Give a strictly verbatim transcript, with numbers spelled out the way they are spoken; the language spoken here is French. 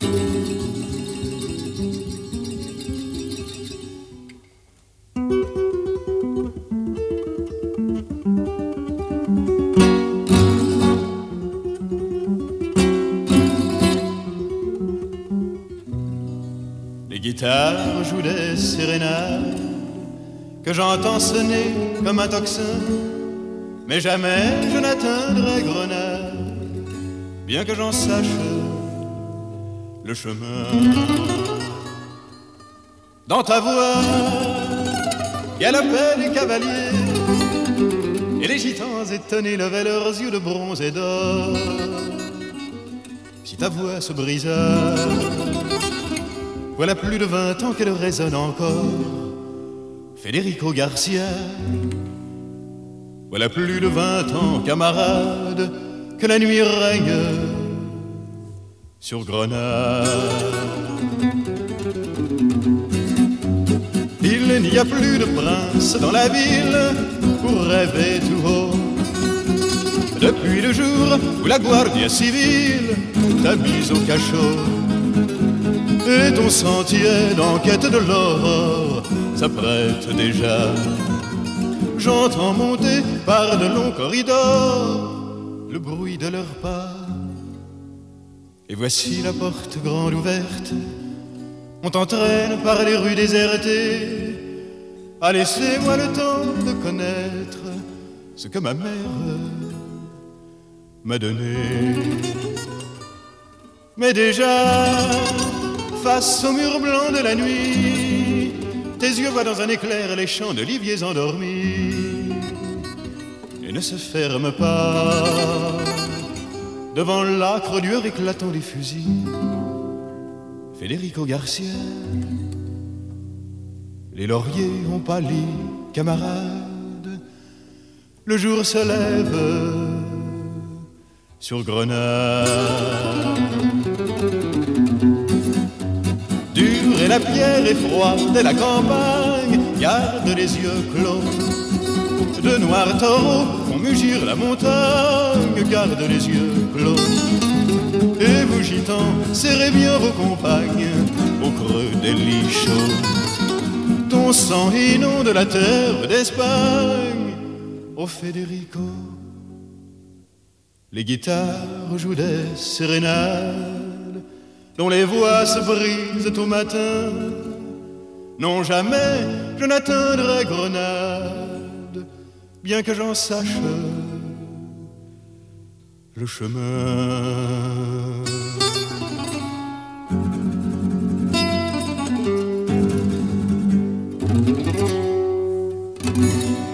Les guitares jouent des sérénades que j'entends sonner comme un tocsin, mais jamais je n'atteindrai Grenade, bien que j'en sache le chemin. Dans ta voix galopaient les cavaliers, et les gitans étonnés levaient leurs yeux de bronze et d'or. Si ta voix se brisa, voilà plus de vingt ans qu'elle résonne encore. Federico Garcia, voilà plus de vingt ans, camarade, que la nuit règne sur Grenade. Il n'y a plus de prince dans la ville pour rêver tout haut. Depuis le jour où la Guardia Civile t'a mise au cachot, et ton sentier d'enquête de l'aurore s'apprête déjà. J'entends monter par de longs corridors le bruit de leurs pas. Et voici la porte grande ouverte, on t'entraîne par les rues désertées. Ah, laissez-moi le temps de connaître ce que ma mère m'a donné. Mais déjà, face au mur blanc de la nuit, tes yeux voient dans un éclair les champs d'oliviers endormis et ne se ferment pas devant l'âcre lueur éclatant des fusils. Federico Garcia, les lauriers ont pâli, camarade, le jour se lève sur Grenade. Dure et la pierre est froide et la campagne garde les yeux clos. De noirs taureaux font mugir la montagne, garde les yeux clos. Et vous gitans, serrez bien vos compagnes au creux des lits chauds. Ton sang inonde la terre d'Espagne, ô Federico. Les guitares jouent des sérénades dont les voix se brisent au matin. Non, jamais je n'atteindrai Grenade, bien que j'en sache le chemin. Thank you.